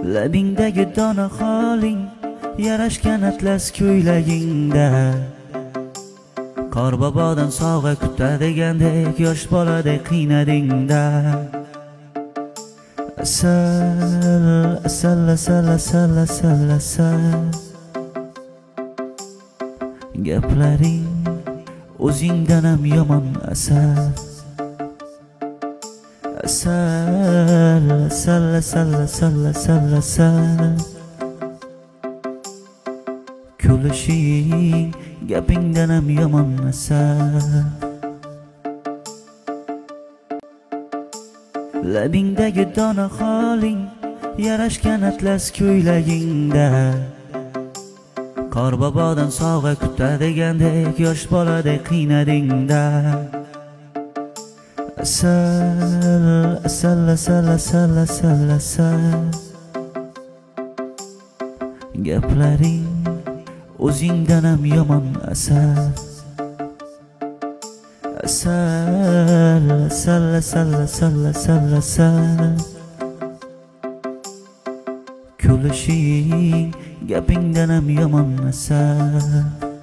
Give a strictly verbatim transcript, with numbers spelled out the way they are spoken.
Labingdagi dona xoling yarashgan atlas ko'ylagingda Qorbobodan sovg'a kutadigandek yosh boladek qiynadingda Asal, asal, asal, asal, asal, asal Gaplaring o'zingdan ham yomon asal Asal, asal, asal, asal, asal, asal Kulishing gapingdan ham yomon asal Labingdagi dona xoling yarashgan atlas ko'ylagingda Qorbobodan sovg'a kutadigandek yosh boladek qiynadingda Asal, asal, asal, asal, asal, asal Gaplaring o'zingdan ham yomon asal Asal, asal, asal, asal, asal, asal Kulishing gapingdan ham yomon asal